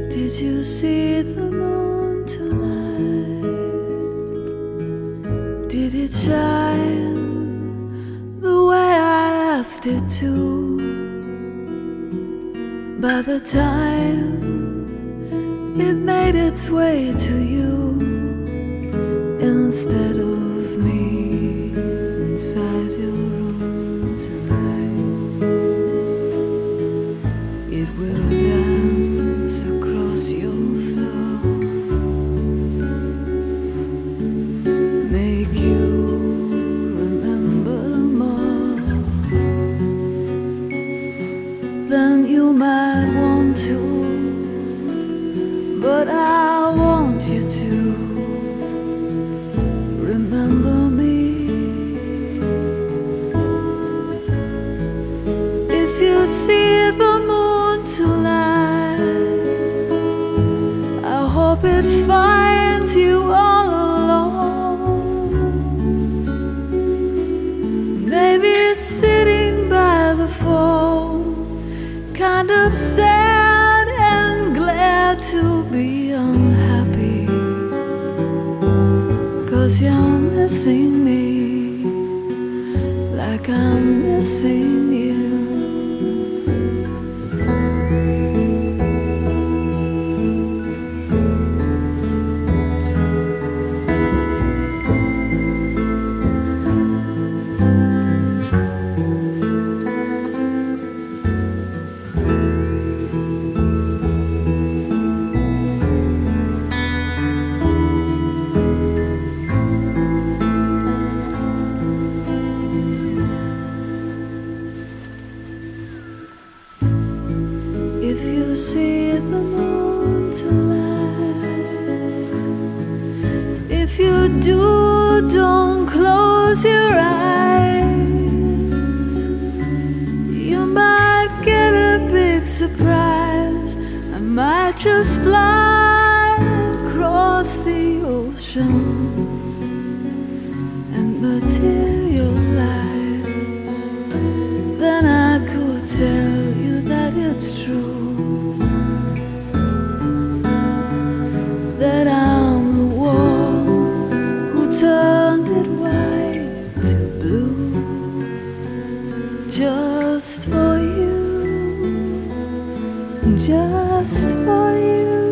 Did you see the moon tonight? Did it shine the way I asked it to? By the time it made its way to you, instead of me inside your room tonight, it will dance across your floor, make you remember more than you might want to, but I want you to remember me. If you see the moon tonight, I hope it finds you all alone, maybe sitting by the phone, kind of sad and glad to be unhappy, 'cause you're missing me like I'm missing you. If you see the moon tonight, if you do, don't close your eyes. You might get a big surprise. I might just fly across the ocean and materialize. Then I could tell you that it's true, that I'm the one who turned it white to blue, just for you, just for you.